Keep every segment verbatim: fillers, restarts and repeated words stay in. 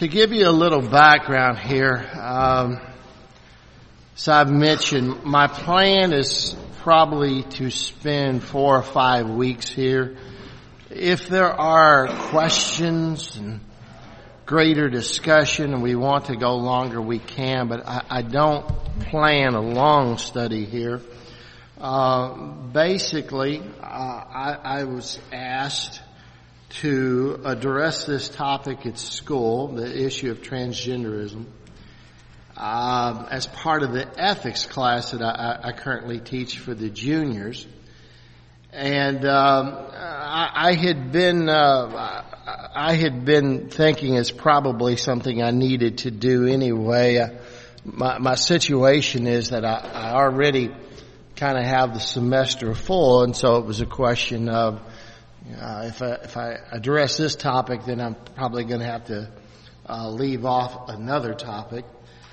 To give you a little background here, um, as I've mentioned, my plan is probably to spend four or five weeks here. If there are questions and greater discussion and we want to go longer, we can, but I, I don't plan a long study here. Uh, basically, uh, I, I was asked to address this topic at school, the issue of transgenderism, uh, as part of the ethics class that I, I currently teach for the juniors. And um, I, I had been uh, I had been thinking it's probably something I needed to do anyway. Uh, my, my situation is that I, I already kind of have the semester full, and so it was a question of uh, if I if I address this topic, then I'm probably going to have to uh, leave off another topic.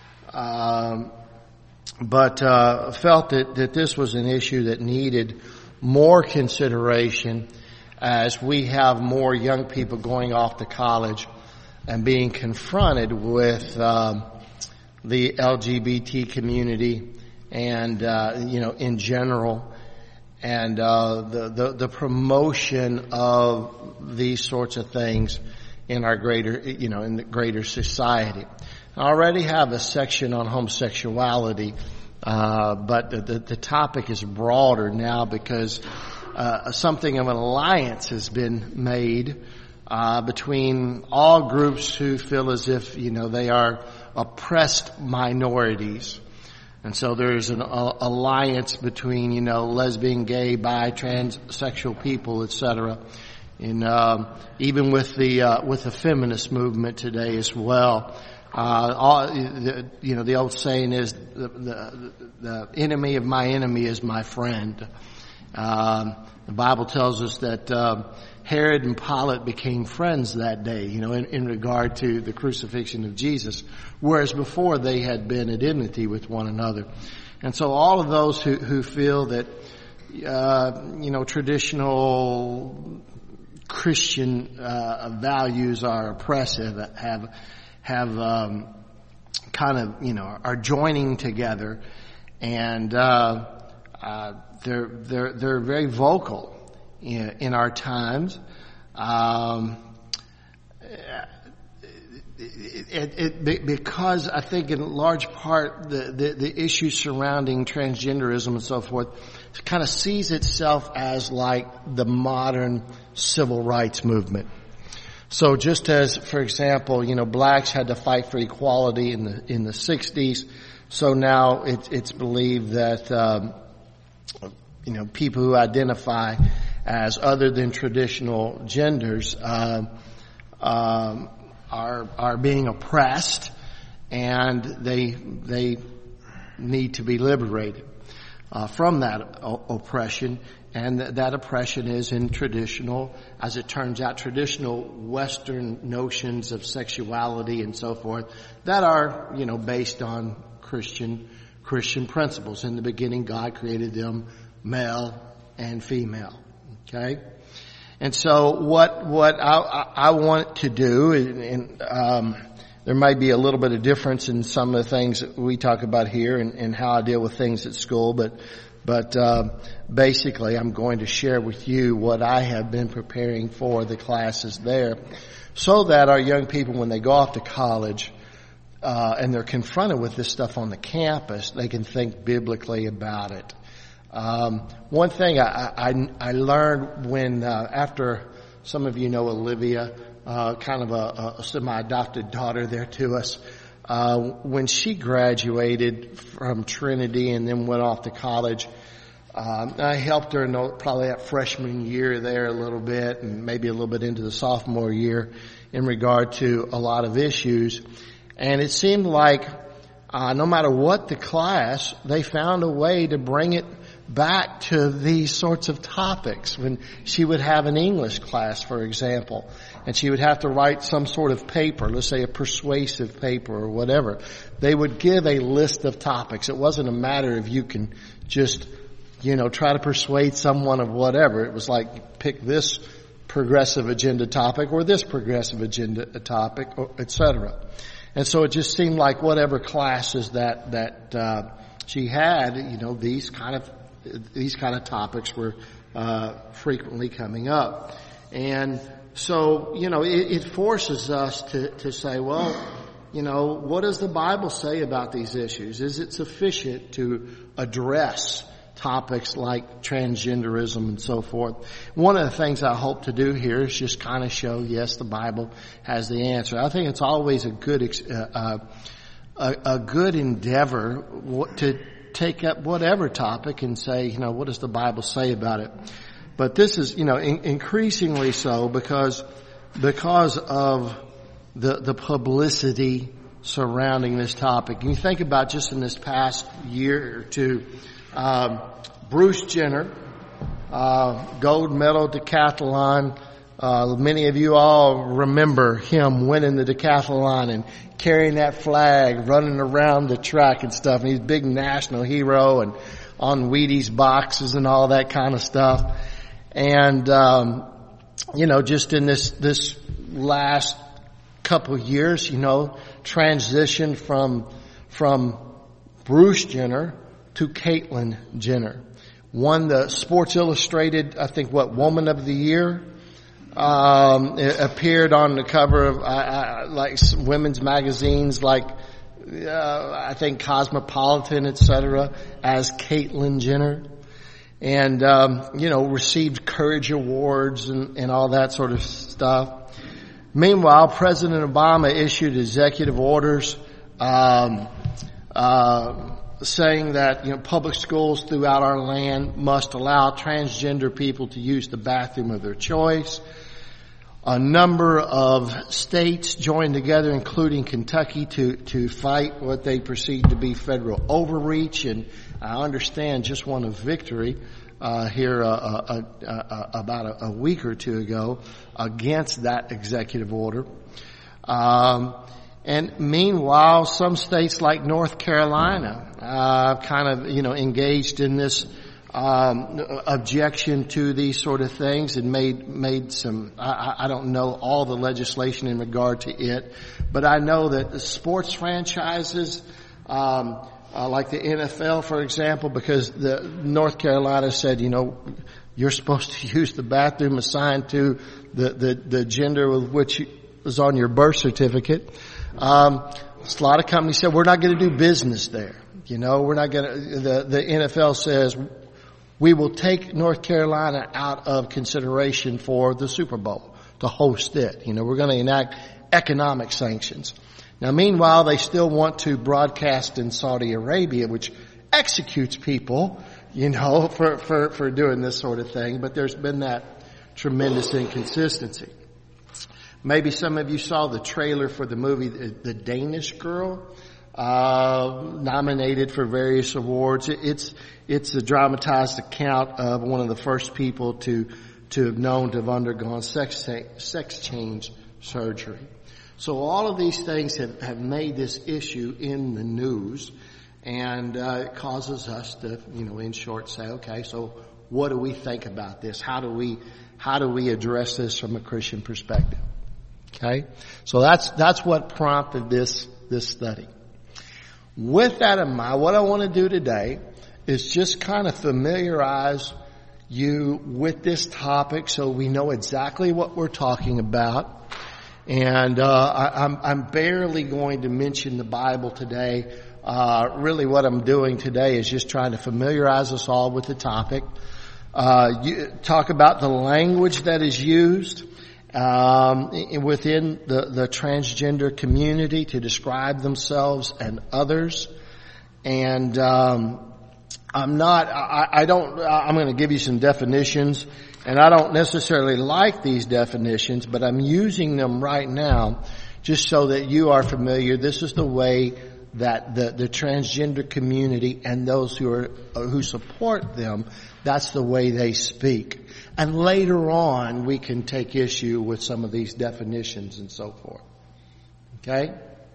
Um, but uh, felt that that this was an issue that needed more consideration as we have more young people going off to college and being confronted with um, the L G B T community and uh, you know in general, and uh, the, the the promotion of these sorts of things in our greater you know in the greater society. I already have a section on homosexuality. Uh, but the, the, the topic is broader now because uh, something of an alliance has been made uh, between all groups who feel as if, you know, they are oppressed minorities. And so there's an uh, alliance between, you know, lesbian, gay, bi, transsexual people, et cetera. And um, even with the uh, with the feminist movement today as well. Uh, all, the, you know, the old saying is the, the, the enemy of my enemy is my friend. Um, the Bible tells us that uh, Herod and Pilate became friends that day, you know, in, in regard to the crucifixion of Jesus, whereas before they had been at enmity with one another. And so all of those who, who feel that, uh, you know, traditional Christian uh, values are oppressive have have um, kind of, you know, are joining together, and uh, uh, they're they're they're very vocal in, in our times. Um, it, it, it, because I think in large part the, the, the issue surrounding transgenderism and so forth kind of sees itself as like the modern civil rights movement. So just as, for example, you know, blacks had to fight for equality in the in the sixties, so now it's it's believed that um, you know people who identify as other than traditional genders uh, um, are are being oppressed, and they they need to be liberated uh, from that o- oppression. And that oppression is in traditional, as it turns out, traditional Western notions of sexuality and so forth that are, you know, based on Christian, Christian principles. In the beginning, God created them male and female. Okay? And so what, what I, I want to do, and, um, there might be a little bit of difference in some of the things that we talk about here and, and how I deal with things at school, but But uh, basically, I'm going to share with you what I have been preparing for the classes there, so that our young people, when they go off to college uh, and they're confronted with this stuff on the campus, they can think biblically about it. Um, one thing I, I, I learned when, uh, after some of you know Olivia, uh, kind of a, a semi-adopted daughter there to us. Uh, when she graduated from Trinity and then went off to college, um, I helped her in probably that freshman year there a little bit, and maybe a little bit into the sophomore year in regard to a lot of issues. And it seemed like uh, no matter what the class, they found a way to bring it back to these sorts of topics. When she would have an English class, for example, and she would have to write some sort of paper, let's say a persuasive paper or whatever, they would give a list of topics. It wasn't a matter of you can just, you know, try to persuade someone of whatever. It was like, pick this progressive agenda topic or this progressive agenda topic, et cetera. And so it just seemed like whatever classes that that uh, she had, you know, these kind of these kind of topics were uh, frequently coming up. And so, you know, it, it forces us to, to say, well, you know, what does the Bible say about these issues? Is it sufficient to address topics like transgenderism and so forth? One of the things I hope to do here is just kind of show, yes, the Bible has the answer. I think it's always a good, uh, a, a good endeavor to take up whatever topic and say, you know, what does the Bible say about it? But this is, you know, in, increasingly so because, because of the, the publicity surrounding this topic. And you think about just in this past year or two, um, Bruce Jenner, uh, gold medal decathlon. Uh, many of you all remember him winning the decathlon and carrying that flag, running around the track and stuff. And he's a big national hero and on Wheaties boxes and all that kind of stuff. And, um, you know, just in this, this last couple of years, you know, transitioned from, from Bruce Jenner to Caitlyn Jenner. Won the Sports Illustrated, I think, what, Woman of the Year. Um, it appeared on the cover of, uh, uh, like women's magazines like, uh, I think Cosmopolitan, et cetera, as Caitlyn Jenner. And, um, you know, received Courage Awards and, and all that sort of stuff. Meanwhile, President Obama issued executive orders, um, uh, saying that, you know, public schools throughout our land must allow transgender people to use the bathroom of their choice. A number of states joined together, including Kentucky, to, to fight what they perceived to be federal overreach. And I understand just won a victory, uh, here, uh, uh, uh, uh about a, a week or two ago against that executive order. Um, and meanwhile, some states like North Carolina, uh, kind of, you know, engaged in this, um, objection to these sort of things and made, made some, I, I don't know all the legislation in regard to it, but I know that the sports franchises, um, uh, like the N F L, for example, because the North Carolina said, you know, you're supposed to use the bathroom assigned to the, the, the gender with which is on your birth certificate. Um, a lot of companies said, we're not going to do business there. You know, we're not going to, the, the N F L says, we will take North Carolina out of consideration for the Super Bowl to host it. You know, we're going to enact economic sanctions. Now, meanwhile, they still want to broadcast in Saudi Arabia, which executes people, you know, for, for, for doing this sort of thing. But there's been that tremendous inconsistency. Maybe some of you saw the trailer for the movie The Danish Girl, uh, nominated for various awards. It's, it's a dramatized account of one of the first people to, to have known to have undergone sex, sex change surgery. So all of these things have, have made this issue in the news, and uh, it causes us to, you know, in short say, okay, so what do we think about this? How do we, how do we address this from a Christian perspective? Okay? So that's, that's what prompted this, this study. With that in mind, what I want to do today is just kind of familiarize you with this topic so we know exactly what we're talking about. And, uh, I, I'm, I'm barely going to mention the Bible today. Uh, really what I'm doing today is just trying to familiarize us all with the topic. Uh, you, talk about the language that is used um, within the, the transgender community to describe themselves and others. And um, I'm not, I, I don't, I'm going to give you some definitions, and I don't necessarily like these definitions, but I'm using them right now just so that you are familiar. This is the way that the, the transgender community and those who are, who support them, that's the way they speak. And later on, we can take issue with some of these definitions and so forth. Okay?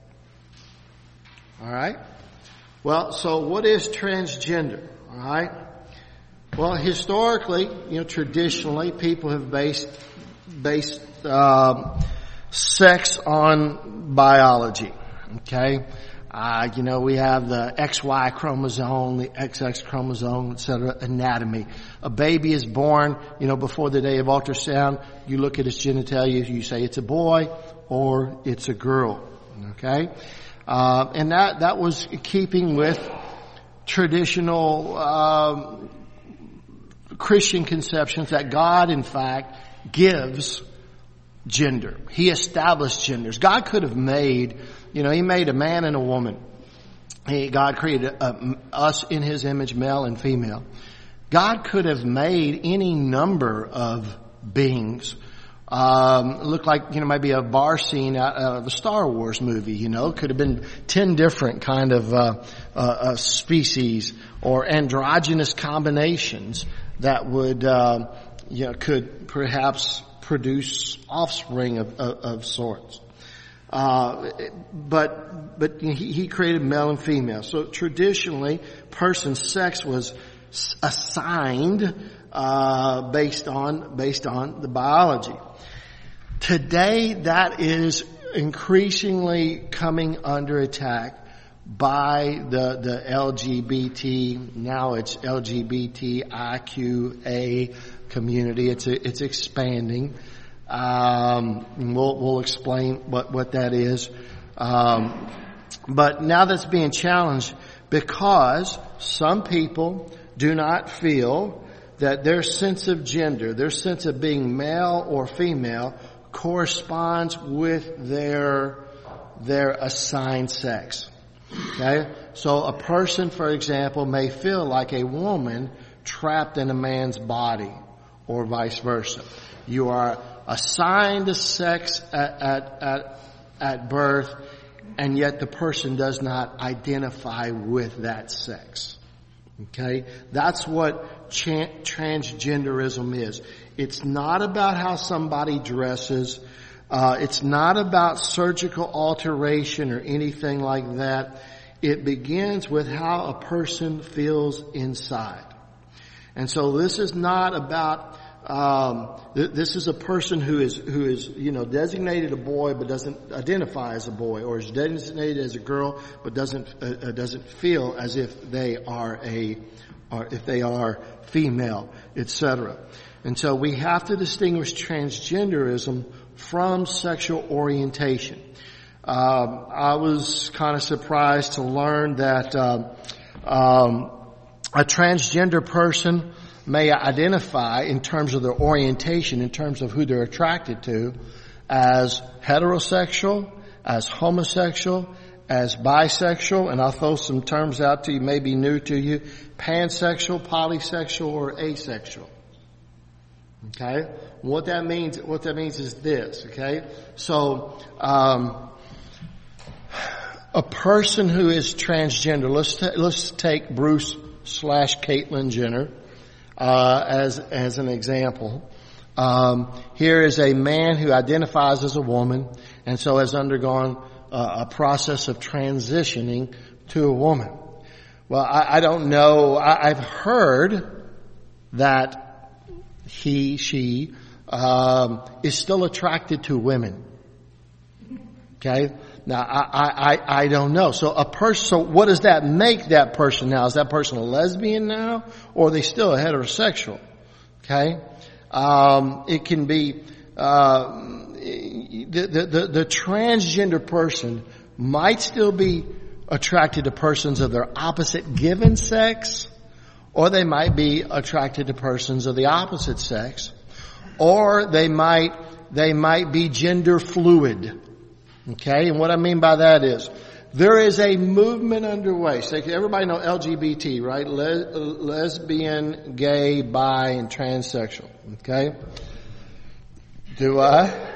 All right? Well, so what is transgender? All right? Well, historically, you know, traditionally, people have based based uh, sex on biology. Okay, uh, you know we have the X Y chromosome, the X X chromosome, et cetera. Anatomy. A baby is born, you know, before the day of ultrasound. You look at his genitalia, you say it's a boy or it's a girl. Okay, uh, and that that was keeping with traditional um, Christian conceptions that God, in fact, gives gender. He established genders. God could have made, you know, He made a man and a woman. He, God created uh, us in His image, male and female. God could have made any number of beings. Um, looked like, you know, maybe a bar scene out of a Star Wars movie, you know. Could have been ten different kind of uh, uh, uh species or androgynous combinations that would, uh, you know, could perhaps produce offspring of, of, of sorts. Uh, but, but he, he created male and female. So traditionally, person's sex was assigned, uh, based on, based on the biology. Today, that is increasingly coming under attack by the, the L G B T, now it's L G B T I Q A community. It's, it's expanding. Um, we'll, we'll explain what, what that is. Um, but now that's being challenged because some people do not feel that their sense of gender, their sense of being male or female corresponds with their, their assigned sex. Okay? So a person, for example, may feel like a woman trapped in a man's body or vice versa. You are assigned a sex at, at, at, at birth, and yet the person does not identify with that sex. Okay? That's what cha- transgenderism is. It's not about how somebody dresses. Uh, it's not about surgical alteration or anything like that. It begins with how a person feels inside. And so this is not about, um, th- this is a person who is, who is, you know, designated a boy but doesn't identify as a boy, or is designated as a girl but doesn't, uh, doesn't feel as if they are a, or if they are female, et cetera. And so we have to distinguish transgenderism from sexual orientation. Um, I was kind of surprised to learn that um, um, a transgender person may identify in terms of their orientation, in terms of who they're attracted to, as heterosexual, as homosexual, as bisexual, and I'll throw some terms out to you, maybe new to you, pansexual, polysexual, or asexual. Okay? What that means, what that means is this, okay? So, um, a person who is transgender, let's, ta- let's take Bruce slash Caitlyn Jenner, uh, as, as an example. Um, here is a man who identifies as a woman and so has undergone uh, a process of transitioning to a woman. Well, I, I don't know. I, I've heard that he, she, um, is still attracted to women. Okay? Now, I, I, I don't know. So a person, so what does that make that person now? Is that person a lesbian now? Or are they still a heterosexual? Okay? Um, it can be, uh, the, the, the, the transgender person might still be attracted to persons of their opposite given sex, or they might be attracted to persons of the opposite sex, or they might, they might be gender fluid. Okay, and what I mean by that is, there is a movement underway. So everybody know L G B T, right? Le- lesbian, gay, bi, and transsexual. Okay? Do I?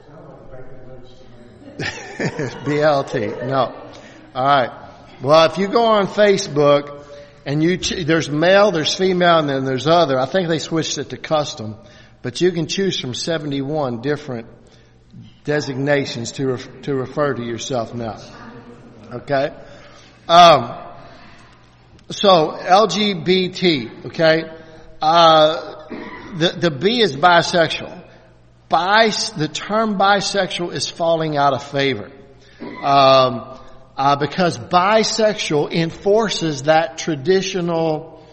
B L T. No. Alright. Well, if you go on Facebook, and you, ch- there's male, there's female, and then there's other. I think they switched it to custom. But you can choose from seventy-one different designations to ref- to refer to yourself now. Okay? Um, so, L G B T, okay? Uh, the, the B is bisexual. bis, the term bisexual is falling out of favor. Um, uh, because bisexual enforces that traditional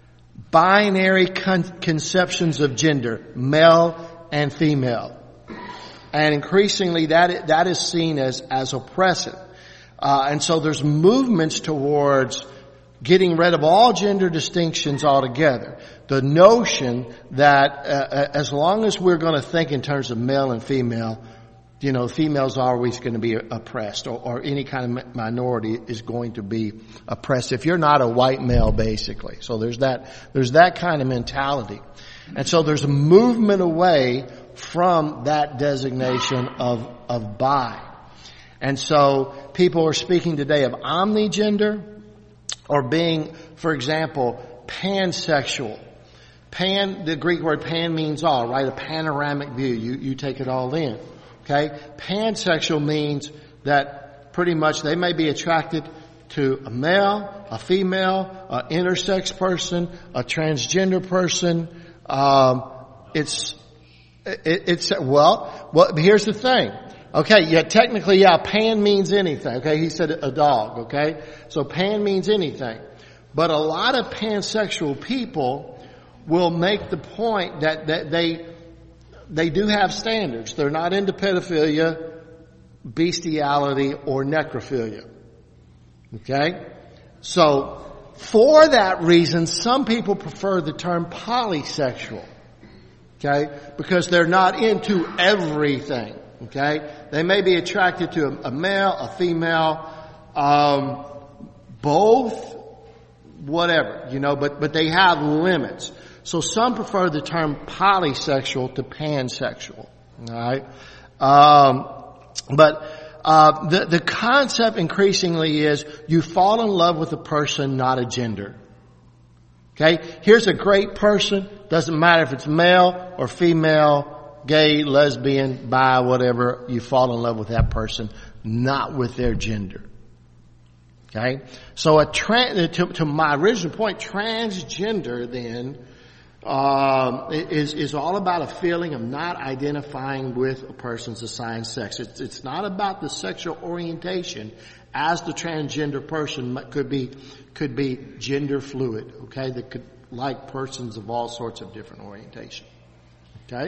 binary con- conceptions of gender, male and female. And increasingly that, that is seen as, as oppressive. Uh, and so there's movements towards getting rid of all gender distinctions altogether. The notion that uh, as long as we're going to think in terms of male and female, you know, females are always going to be oppressed, or, or any kind of minority is going to be oppressed if you're not a white male, basically. So there's that, there's that kind of mentality. And so there's a movement away from that designation of, of bi. And so people are speaking today of omnigender, or being, for example, pansexual. Pan, the Greek word pan means all, right? A panoramic view. You, you take it all in. Okay? Pansexual means that pretty much they may be attracted to a male, a female, an intersex person, a transgender person. Um, it's, it, it's, well, well, here's the thing. Okay, yeah, technically, yeah, pan means anything. Okay, he said a dog, okay? So pan means anything. But a lot of pansexual people will make the point that, that they, they do have standards. They're not into pedophilia, bestiality, or necrophilia. Okay? So, for that reason, some people prefer the term polysexual. Okay? Because they're not into everything. Okay? They may be attracted to a, a male, a female, um, both, whatever, you know, but, but they have limits. So some prefer the term polysexual to pansexual. Alright? Um, but, uh, the, the concept increasingly is you fall in love with a person, not a gender. Okay? Here's a great person. Doesn't matter if it's male or female, gay, lesbian, bi, whatever, you fall in love with that person, not with their gender. Okay? So a trans, to, to my original point, transgender then, um, is, is all about a feeling of not identifying with a person's assigned sex. It's, it's not about the sexual orientation as the transgender person could be, could be gender fluid. Okay? That could like persons of all sorts of different orientation. Okay?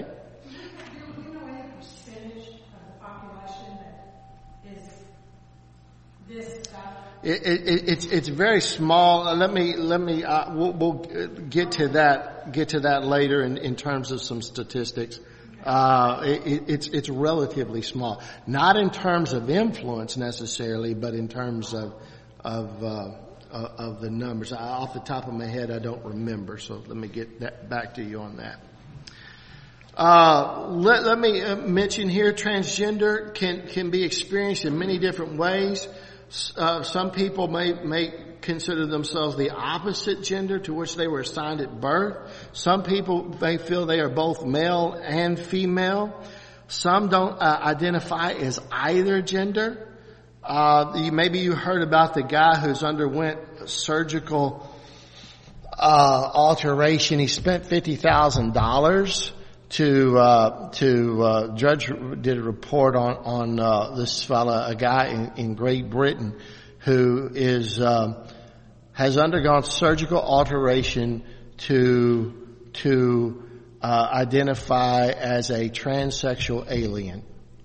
It, it, it's it's very small. Let me let me uh, we'll, we'll get to that get to that later in, in terms of some statistics. Uh, it, it's it's relatively small, not in terms of influence necessarily, but in terms of of uh, of the numbers. I, off the top of my head, I don't remember. So let me get that back to you on that. Uh, let let me mention here: transgender can can be experienced in many different ways. Uh, some people may, may consider themselves the opposite gender to which they were assigned at birth. Some people may feel they are both male and female. Some don't uh, identify as either gender. Uh, you, maybe you heard about the guy who's underwent surgical uh, alteration. He spent fifty thousand dollars. To, uh, to, uh, Judge did a report on, on, uh, this fella, a guy in, in Great Britain who is, um, has undergone surgical alteration to, to, uh, identify as a transsexual alien.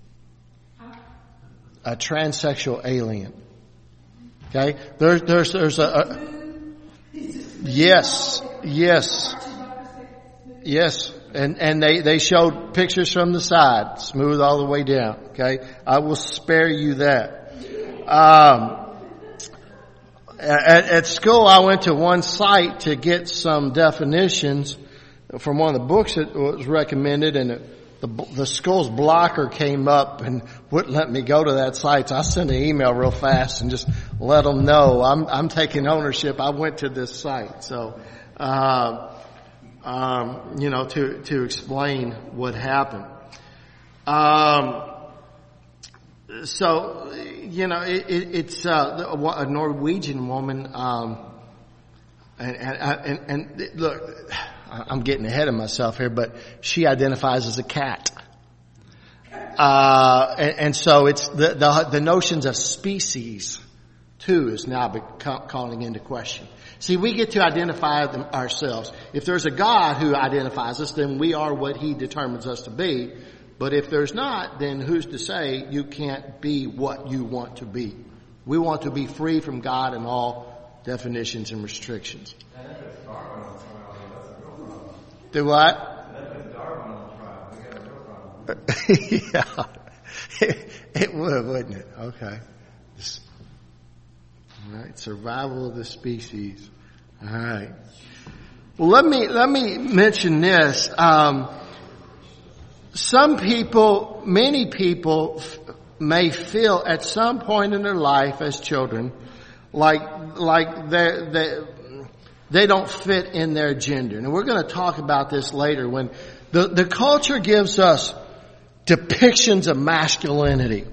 A transsexual alien. Okay? There's, there's, there's a, a yes, yes, yes. And, and they, they showed pictures from the side, smooth all the way down. Okay. I will spare you that. Um, at, at school, I went to one site to get some definitions from one of the books that was recommended, and it, the, the school's blocker came up and wouldn't let me go to that site. So I sent an email real fast and just let them know I'm, I'm taking ownership. I went to this site. So, uh, Um, you know, to, to explain what happened. Um, so, you know, it, it, it's, uh, a Norwegian woman, um, and, and, and look, I'm getting ahead of myself here, but she identifies as a cat. uh, and, and so it's the, the, the notions of species too is now become, calling into question. See, we get to identify them ourselves. If there's a God who identifies us, then we are what he determines us to be. But if there's not, then who's to say you can't be what you want to be? We want to be free from God and all definitions and restrictions. And if it's Darwin on trial, that's a real problem. Do what? And if it's Darwin on trial, we got a real problem. Yeah. It, it would, wouldn't it? Okay. All right. Survival of the species. All right. Well, let me, let me mention this. Um, some people, many people f- may feel at some point in their life as children like, like they they they don't fit in their gender. And we're going to talk about this later when the, the culture gives us depictions of masculinity.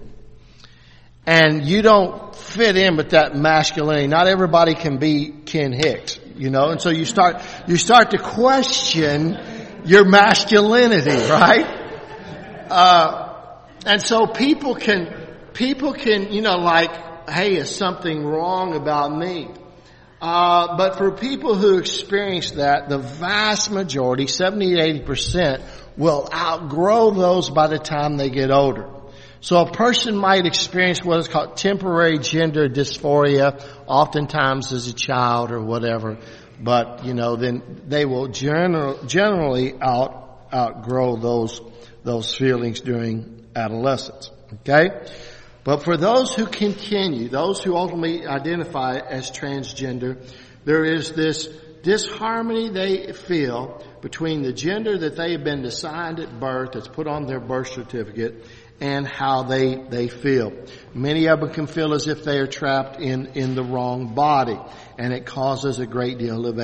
And you don't fit in with that masculinity. Not everybody can be Ken Hicks, you know, and so you start, you start to question your masculinity, right? Uh, and so people can, people can, you know, like, hey, is something wrong about me? Uh, but for people who experience that, the vast majority, seventy to eighty percent, will outgrow those by the time they get older. So a person might experience what is called temporary gender dysphoria, oftentimes as a child or whatever, but, you know, then they will general, generally out, outgrow those, those feelings during adolescence. Okay? But for those who continue, those who ultimately identify as transgender, there is this disharmony they feel between the gender that they have been assigned at birth, that's put on their birth certificate, and how they, they feel. Many of them can feel as if they are trapped in, in the wrong body, and it causes a great deal of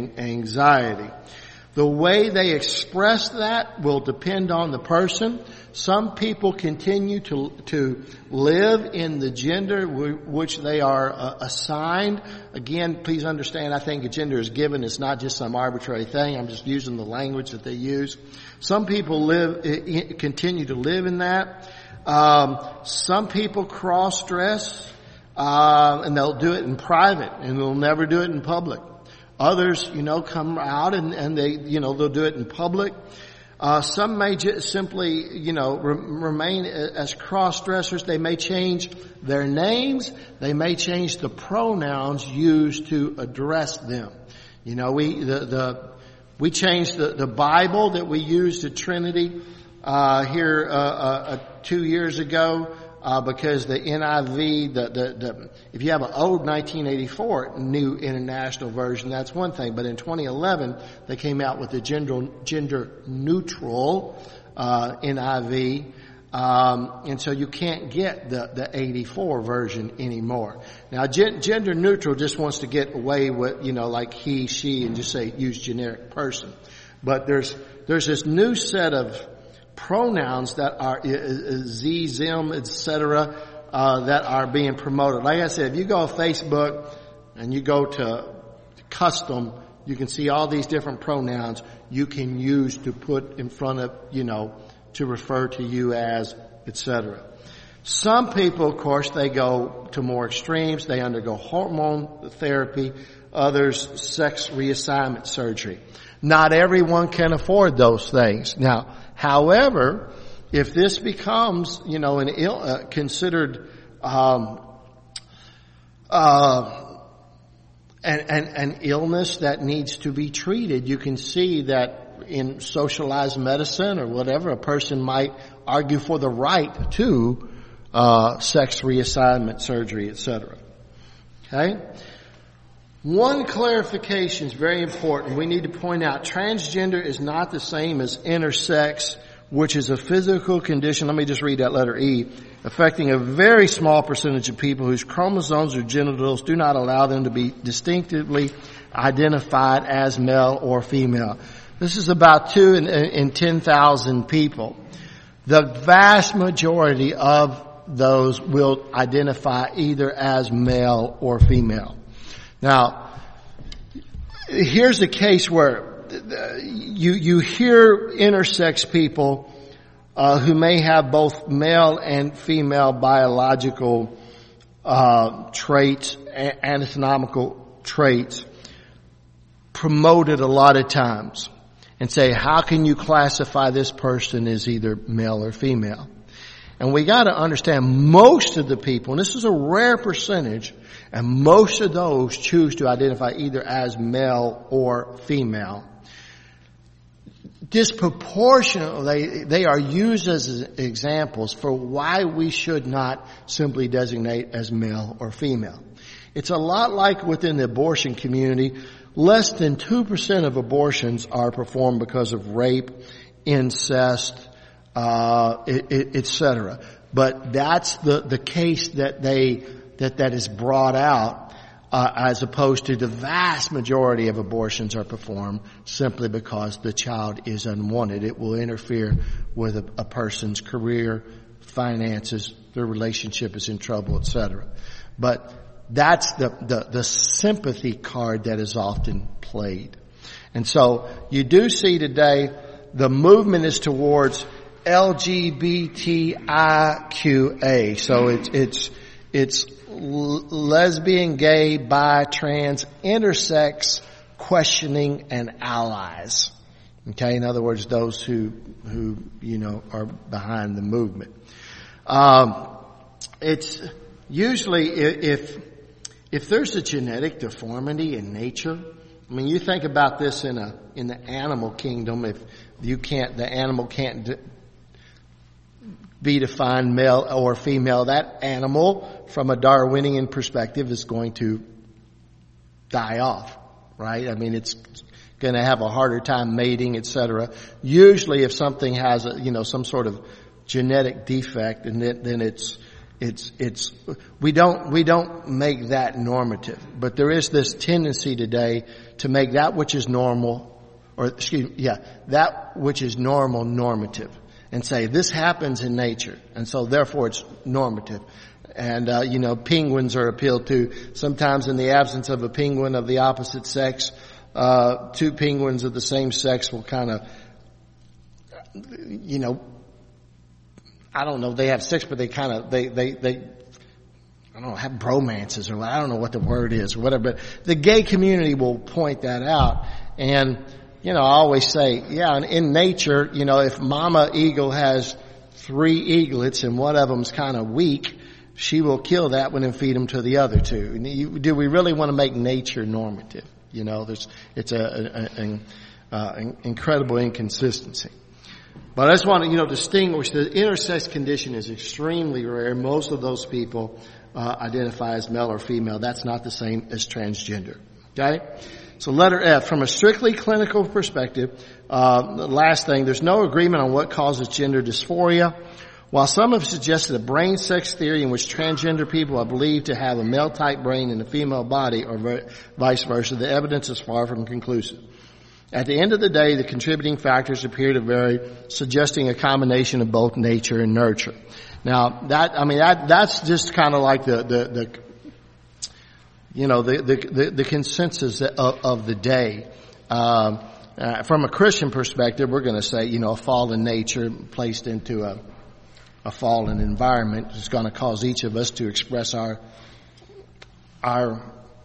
anxiety. The way they express that will depend on the person. Some people continue to, to live in the gender which they are uh, assigned. Again, please understand, I think a gender is given. It's not just some arbitrary thing. I'm just using the language that they use. Some people live, continue to live in that. Um, some people cross-dress, uh, and they'll do it in private, and they'll never do it in public. Others, you know, come out and, and they, you know, they'll do it in public. Uh, some may just simply, you know, re- remain as cross-dressers. They may change their names. They may change the pronouns used to address them. You know, we, the, the, we changed the, the Bible that we used at Trinity, uh, here, uh, uh, two years ago. Uh, because the N I V, the, the, the, if you have an old nineteen eighty-four New International Version, that's one thing. But in twenty eleven, they came out with the gender, gender neutral, uh, N I V. Um, and so you can't get the, the eighty-four version anymore. Now, gen, gender neutral just wants to get away with, you know, like he, she, and just say, use generic person. But there's, there's this new set of pronouns that are z, zim, et cetera, uh, that are being promoted. Like I said, if you go to Facebook and you go to custom, you can see all these different pronouns you can use to put in front of, you know, to refer to you as, et cetera. Some people, of course, they go to more extremes. They undergo hormone therapy. Others, sex reassignment surgery. Not everyone can afford those things. Now, however, if this becomes, you know, an ill, uh, considered, um, uh, an, an, an illness that needs to be treated, you can see that in socialized medicine or whatever, a person might argue for the right to, uh, sex reassignment surgery, et cetera. Okay? One clarification is very important. We need to point out transgender is not the same as intersex, which is a physical condition. Let me just read that letter E, affecting a very small percentage of people whose chromosomes or genitals do not allow them to be distinctively identified as male or female. This is about two in, in ten thousand people. The vast majority of those will identify either as male or female. Now, here's a case where you, you hear intersex people, uh, who may have both male and female biological uh, traits, anatomical traits, promoted a lot of times and say, how can you classify this person as either male or female? And we got to understand most of the people, and this is a rare percentage, and most of those choose to identify either as male or female. Disproportionately, they are used as examples for why we should not simply designate as male or female. It's a lot like within the abortion community. Less than two percent of abortions are performed because of rape, incest, uh, et cetera. But that's the, the case that they, that, that is brought out, uh, as opposed to the vast majority of abortions are performed simply because the child is unwanted. It will interfere with a, a person's career, finances, their relationship is in trouble, et cetera. But that's the, the, the sympathy card that is often played. And so you do see today the movement is towards L G B T I Q A. So it's, it's, it's lesbian, gay, bi, trans, intersex, questioning, and allies. Okay. In other words, those who, who, you know, are behind the movement. Um, it's usually if, If there's a genetic deformity in nature, I mean, you think about this in a, in the animal kingdom, if you can't, the animal can't de- be defined male or female, that animal from a Darwinian perspective is going to die off, right? I mean, it's going to have a harder time mating, et cetera. Usually if something has a, you know, some sort of genetic defect, and then, then it's, It's, it's, we don't, we don't make that normative, but there is this tendency today to make that which is normal, or excuse me, yeah, that which is normal normative, and say this happens in nature, and so therefore it's normative. And, uh, you know, penguins are appealed to. Sometimes in the absence of a penguin of the opposite sex, uh, two penguins of the same sex will kind of, you know, I don't know, they have sex, but they kind of, they, they, they, I don't know, have bromances, or I don't know what the word is or whatever, but the gay community will point that out. And, you know, I always say, yeah, and in nature, you know, if Mama Eagle has three eaglets and one of them's kind of weak, she will kill that one and feed them to the other two. Do we really want to make nature normative? You know, there's, it's a, a, a, a an incredible inconsistency. But I just want to, you know, distinguish the intersex condition is extremely rare. Most of those people uh, identify as male or female. That's not the same as transgender. Okay? So letter F, from a strictly clinical perspective, uh, the last thing, there's no agreement on what causes gender dysphoria. While some have suggested a brain sex theory in which transgender people are believed to have a male-type brain in a female body, or vice versa, the evidence is far from conclusive. At the end of the day, the contributing factors appear to vary, suggesting a combination of both nature and nurture. Now, that, I mean, that, that's just kind of like the, the, the, you know, the, the, the, the consensus of, of the day. Um, uh, from a Christian perspective, we're going to say, you know, a fallen nature placed into a, a fallen environment is going to cause each of us to express our, our,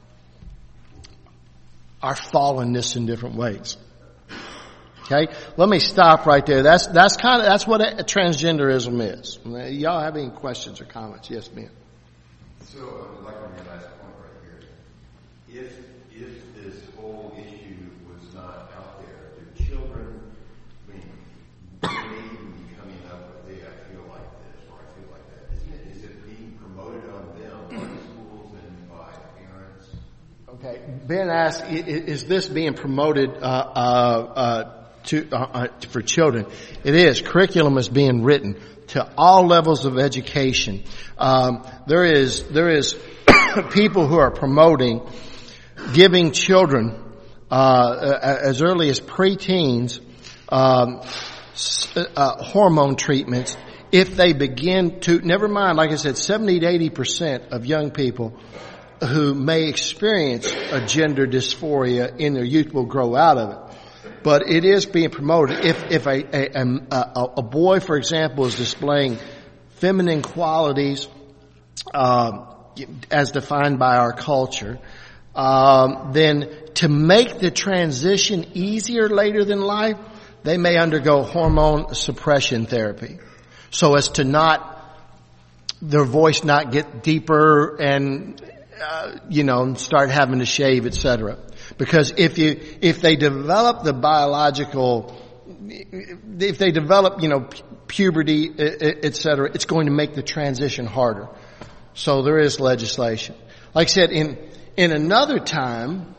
our fallenness in different ways. Okay? Let me stop right there. That's, that's kind of, that's what a, a transgenderism is. Y'all have any questions or comments? Yes, ma'am. So, uh, like on your last point right here, if, if this whole issue was not out there, do children, I mean, they may even be coming up with, hey, I feel like this, or I feel like that. Isn't it, is it being promoted on them by schools and by parents? Okay. Ben asked, is this being promoted, uh, uh, uh, to, uh, uh, for children? It is. Curriculum is being written to all levels of education. Um, there is, there is people who are promoting giving children, uh, as early as preteens, um, uh, hormone treatments if they begin to, never mind, like I said, seventy to eighty percent of young people who may experience a gender dysphoria in their youth will grow out of it. but it is being promoted. If, if a, a, a, a boy, for example, is displaying feminine qualities, um, as defined by our culture, um, then to make the transition easier later in life, they may undergo hormone suppression therapy, so as to not, their voice not get deeper and, uh, you know, start having to shave, et cetera. Because if you, if they develop the biological, if they develop, you know, puberty, et cetera, it's going to make the transition harder. So there is legislation. Like I said, in, in another time,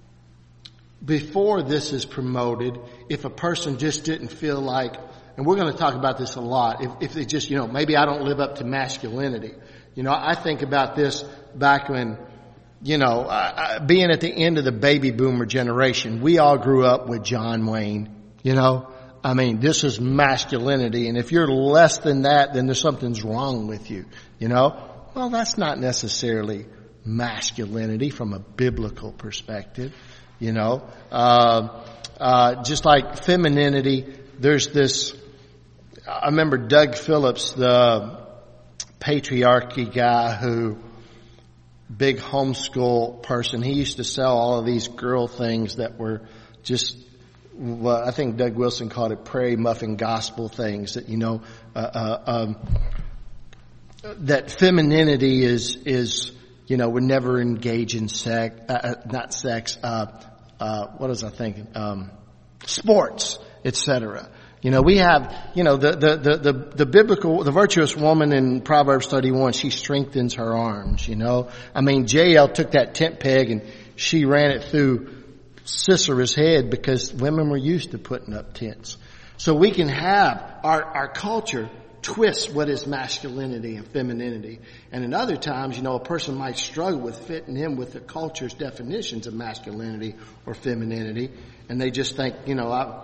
before this is promoted, if a person just didn't feel like, and we're going to talk about this a lot, if, if they just, you know, maybe I don't live up to masculinity. You know, I think about this back when, you know, I, I, being at the end of the baby boomer generation, we all grew up with John Wayne, you know. I mean, this is masculinity, and if you're less than that, then there's something's wrong with you, you know. Well, that's not necessarily masculinity from a biblical perspective, you know. Uh, uh, just like femininity, there's this, I remember Doug Phillips, the patriarchy guy who, big homeschool person, he used to sell all of these girl things that were just, well, I think Doug Wilson called it prairie muffin gospel things that, you know, uh, uh, um, that femininity is, is, you know, would never engage in sex, uh, not sex, uh, uh, what was I thinking? Um, sports, et cetera. You know, we have, you know, the, the, the, the, the biblical, the virtuous woman in Proverbs thirty-one, she strengthens her arms, you know. I mean, Jael took that tent peg and she ran it through Sisera's head because women were used to putting up tents. So we can have our, our culture twist what is masculinity and femininity. And in other times, you know, a person might struggle with fitting in with the culture's definitions of masculinity or femininity. And they just think, you know, I,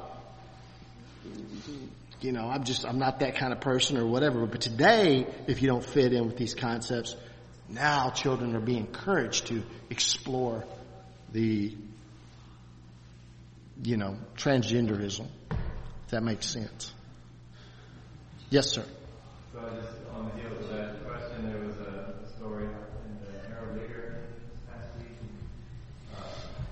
you know, I'm just, I'm not that kind of person or whatever. But today, if you don't fit in with these concepts, now children are being encouraged to explore the, you know, transgenderism. If that makes sense. Yes, sir. So just on the heels of that question, there was a story in the Herald Leader this past week. Uh,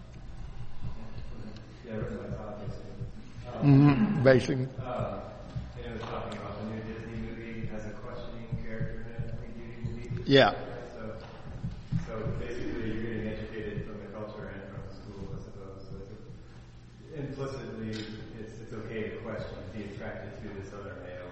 yeah, written by Todd, basically. Um, mm-hmm. Basically. Uh, and it was talking about the new Disney movie has a questioning character in it, I think you movie. Yeah. So, so basically you're getting educated from the culture and from the school, I suppose. So it's implicitly, it's, it's okay to question, be attracted to this other male.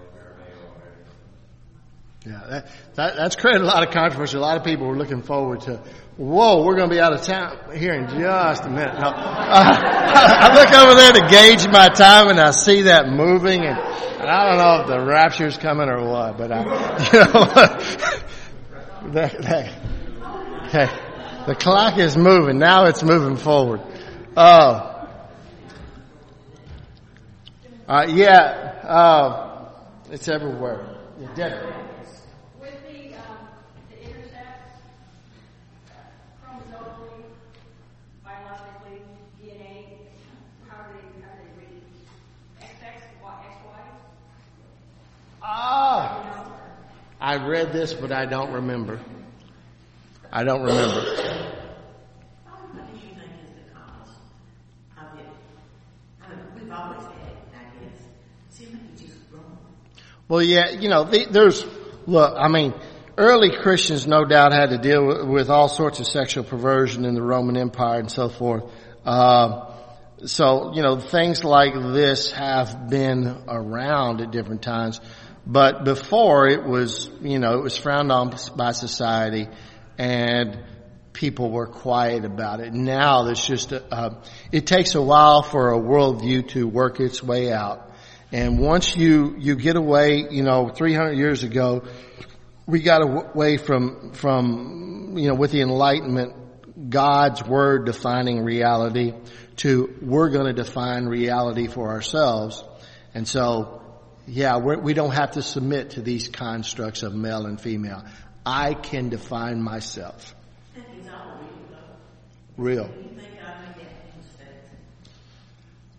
Yeah, that, that, that's created a lot of controversy. A lot of people were looking forward to, whoa, we're going to be out of town here in just a minute. No, uh, I look over there to gauge my time and I see that moving and, and I don't know if the rapture's coming or what, but I, you know, that, that, okay, the clock is moving. Now it's moving forward. Uh, uh, yeah, uh, it's everywhere. Yeah, definitely. Ah, I read this, but I don't remember. I don't remember. What do you think is the cause of it? I mean, we've always had it, I guess. It seems like it's just grown. Well, yeah, you know, there's, look, I mean, early Christians no doubt had to deal with, with all sorts of sexual perversion in the Roman Empire and so forth. Uh, so, you know, things like this have been around at different times. But before it was, you know, it was frowned on by society and people were quiet about it. Now there's just a, uh, it takes a while for a worldview to work its way out. And once you, you get away, you know, three hundred years ago, we got away from, from, you know, with the Enlightenment, God's Word defining reality to we're going to define reality for ourselves. And so, yeah, we're, we don't have to submit to these constructs of male and female. I can define myself. That is all real, though. Real. You think I make that mistake?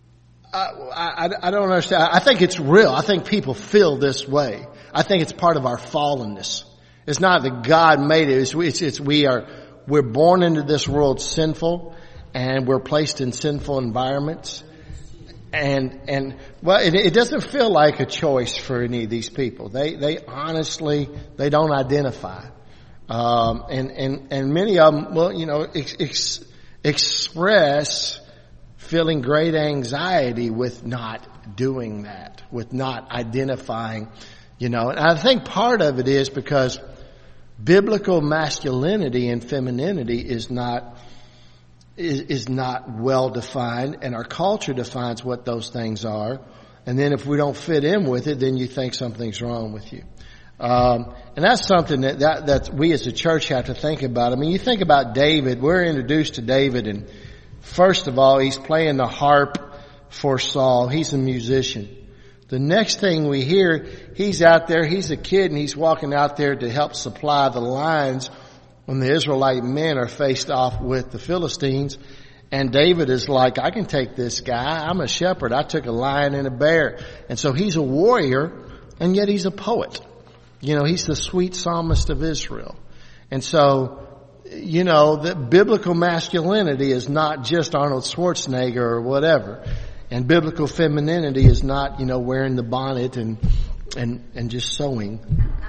I, I, I don't understand. I think it's real. I think people feel this way. I think it's part of our fallenness. It's not that God made it. It's, it's, it's we are, we're born into this world sinful, and we're placed in sinful environments. And, and, well, it, it doesn't feel like a choice for any of these people. They, they honestly, they don't identify. Um, and, and, and many of them, well, you know, ex, ex, express feeling great anxiety with not doing that, with not identifying, you know. And I think part of it is because biblical masculinity and femininity is not, is, is not well defined, and our culture defines what those things are. And then if we don't fit in with it, then you think something's wrong with you. Um, and that's something that, that, that we as a church have to think about. I mean, you think about David, we're introduced to David, and first of all, he's playing the harp for Saul. He's a musician. The next thing we hear, he's out there, he's a kid, and he's walking out there to help supply the lines when the Israelite men are faced off with the Philistines. And David is like, I can take this guy. I'm a shepherd. I took a lion and a bear. And so he's a warrior, and yet he's a poet. You know, he's the sweet psalmist of Israel. And so, you know, the biblical masculinity is not just Arnold Schwarzenegger or whatever. And biblical femininity is not, you know, wearing the bonnet and, and, and just sewing.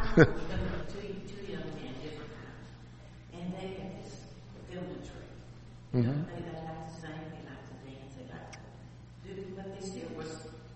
Mm-hmm. They, they like to sing, they like to dance, they like to do, but they still was,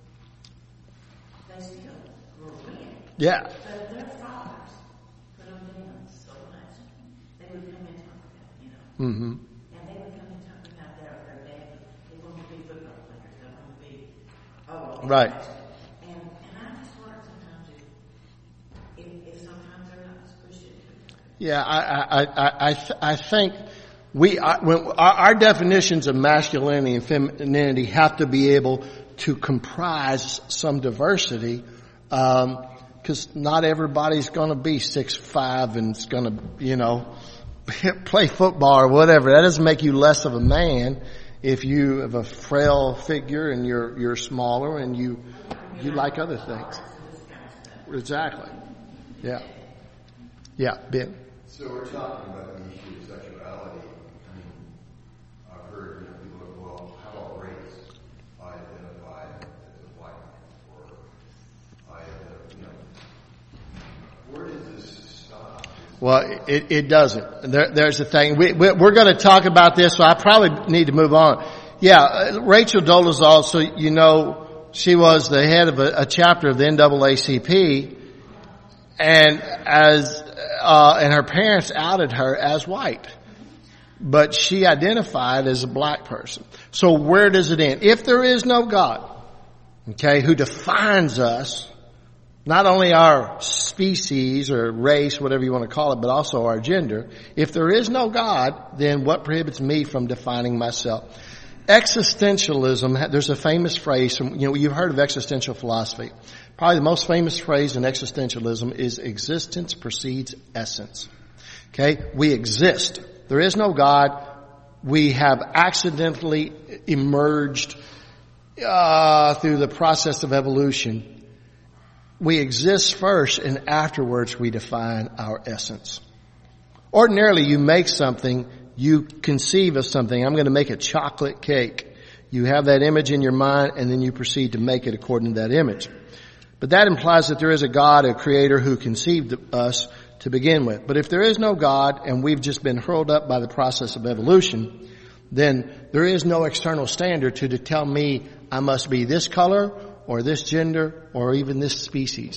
they still were women. Yeah. But their fathers put them down so much. They would come and talk about, you know. Mm-hmm. And they would come and talk about their, their dad. They wanted to be football players. They wanted to be, oh, right. And, and I just wonder sometimes if, if, if sometimes they're not as Christian. Yeah, I, I, I, I, th- I think, We, when, our, our definitions of masculinity and femininity have to be able to comprise some diversity, um, because not everybody's going to be six five and is going to, you know, play football or whatever. That doesn't make you less of a man if you have a frail figure and you're you're smaller and you you like other things. Exactly. Yeah. Yeah, Ben. So we're talking about the issue of sexuality. I've heard, you know, people go, well, how about race? I identify as a black man, or I identify, you know, where does this stop? Well, it, it doesn't. There, there's the thing. We, we, we're going to talk about this, so I probably need to move on. Yeah, uh, Rachel Dolezal, so you know, she was the head of a, a chapter of the N double A C P, and as uh, and her parents outed her as white. But she identified as a black person. So where does it end? If there is no God, okay, who defines us, not only our species or race, whatever you want to call it, but also our gender, if there is no God, then what prohibits me from defining myself? Existentialism, there's a famous phrase, from, you know, you've heard of existential philosophy. Probably the most famous phrase in existentialism is existence precedes essence. Okay, we exist. There is no God. We have accidentally emerged uh, through the process of evolution. We exist first, and afterwards we define our essence. Ordinarily, you make something, you conceive of something. I'm going to make a chocolate cake. You have that image in your mind, and then you proceed to make it according to that image. But that implies that there is a God, a creator, who conceived us to begin with. But if there is no God and we've just been hurled up by the process of evolution, then there is no external standard to, to tell me I must be this color or this gender or even this species.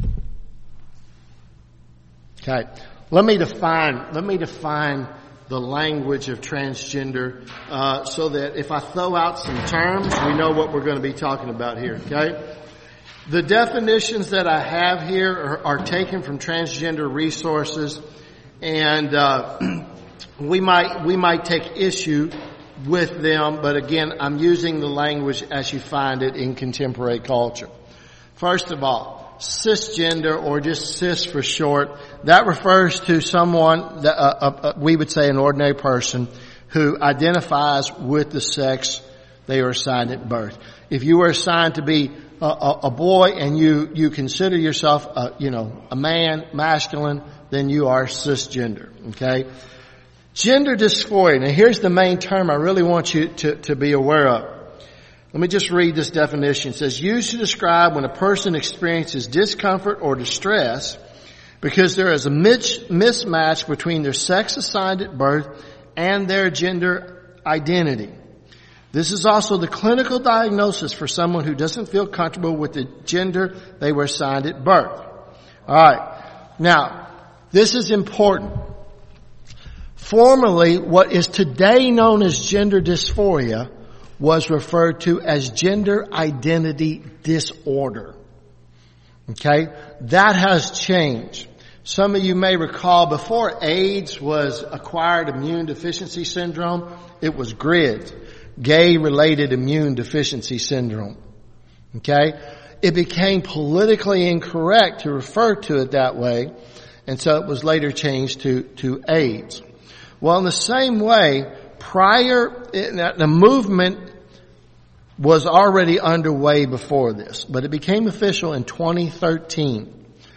Okay. Let me define, let me define the language of transgender, uh, so that if I throw out some terms, we know what we're going to be talking about here. Okay. The definitions that I have here are, are taken from transgender resources, and uh, we might we might take issue with them, but again, I'm using the language as you find it in contemporary culture. First of all, cisgender, or just cis for short, that refers to someone that uh, uh, we would say an ordinary person who identifies with the sex they were assigned at birth. If you were assigned to be a, a, a boy and you, you consider yourself, a, you know, a man, masculine, then you are cisgender. Okay? Gender dysphoria. Now here's the main term I really want you to, to be aware of. Let me just read this definition. It says, used to describe when a person experiences discomfort or distress because there is a mismatch between their sex assigned at birth and their gender identity. This is also the clinical diagnosis for someone who doesn't feel comfortable with the gender they were assigned at birth. All right. Now, this is important. Formerly, what is today known as gender dysphoria was referred to as gender identity disorder. Okay? That has changed. Some of you may recall before AIDS was acquired immune deficiency syndrome, it was G R I D, gay-related immune deficiency syndrome. Okay? It became politically incorrect to refer to it that way, and so it was later changed to, to AIDS. Well, in the same way, prior, the movement was already underway before this, but it became official in twenty thirteen.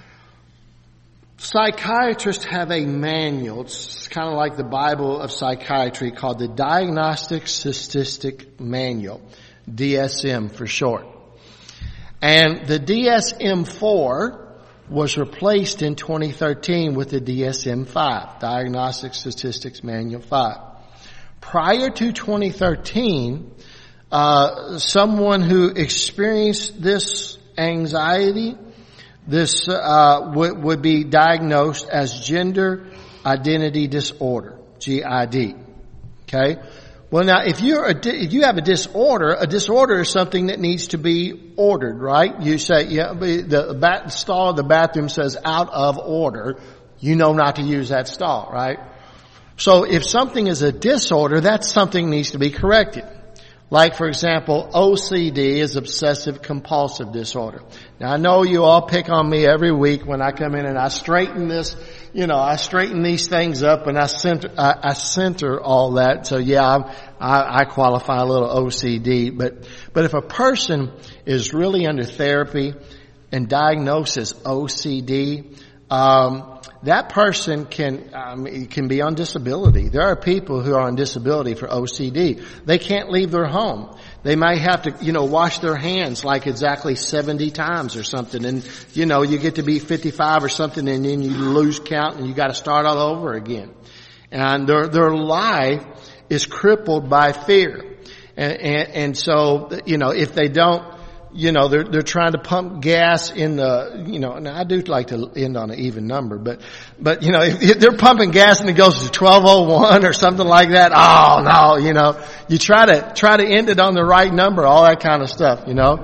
Psychiatrists have a manual, it's kind of like the Bible of psychiatry, called the Diagnostic Statistic Manual, D S M for short. And the D S M four was replaced in twenty thirteen with the D S M five, Diagnostic Statistics Manual five. Prior to twenty thirteen, uh, someone who experienced this anxiety, this uh, would, would be diagnosed as gender identity disorder, G I D. Okay? Well, now, if you're a, if you have a disorder, a disorder is something that needs to be ordered, right? You say, yeah, the bat, stall of the bathroom says out of order. You know not to use that stall, right? So if something is a disorder, that's something that needs to be corrected. Like, for example, O C D is obsessive compulsive disorder. Now, I know you all pick on me every week when I come in and I straighten this, you know, I straighten these things up and I center, I, I center all that. So yeah, I, I, I qualify a little O C D. But, but if a person is really under therapy and diagnosed as O C D, um, that person can um, can be on disability. There are people who are on disability for O C D. They can't leave their home. They might have to, you know, wash their hands like exactly seventy times or something. And, you know, you get to be fifty-five or something and then you lose count and you got to start all over again. And their their life is crippled by fear. And, and, and so, you know, if they don't, you know, they're, they're trying to pump gas in the, you know, and I do like to end on an even number, but, but, you know, if, if they're pumping gas and it goes to twelve oh one or something like that, oh no, you know, you try to, try to end it on the right number, all that kind of stuff, you know.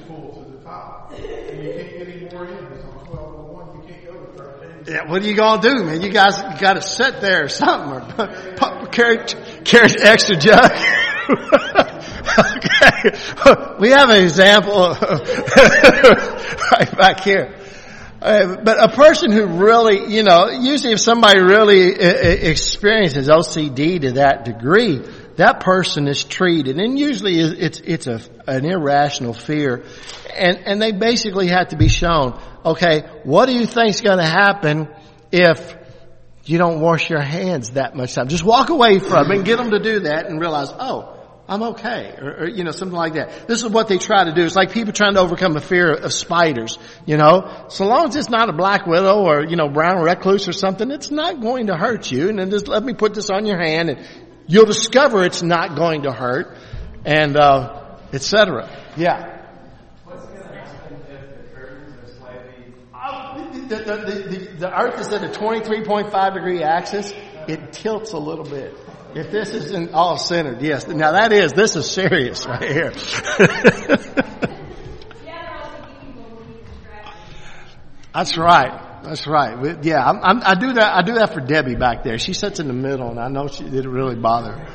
Yeah, what are you gonna do, man? You guys you gotta sit there or something, or pump, carry, carry an extra jug. Okay. We have an example right back here. Uh, but a person who really, you know, usually if somebody really uh, experiences O C D to that degree, that person is treated. And usually it's, it's a, an irrational fear. And, and they basically have to be shown, okay, what do you think's going to happen if you don't wash your hands that much time? Just walk away from it and get them to do that and realize, oh, I'm okay, or, or, you know, something like that. This is what they try to do. It's like people trying to overcome the fear of spiders, you know. So long as it's not a black widow or, you know, brown recluse or something, it's not going to hurt you. And then just let me put this on your hand and you'll discover it's not going to hurt, and, uh, et cetera. Yeah. What's going to happen if the curtains are slightly... Oh, the, the, the, the, the earth is at a twenty-three point five degree axis. It tilts a little bit. If this isn't all centered, yes. Now that is, this is serious right here. That's right. That's right. Yeah, I'm, I'm, I do that. I do that for Debbie back there. She sits in the middle, and I know she didn't really bother her.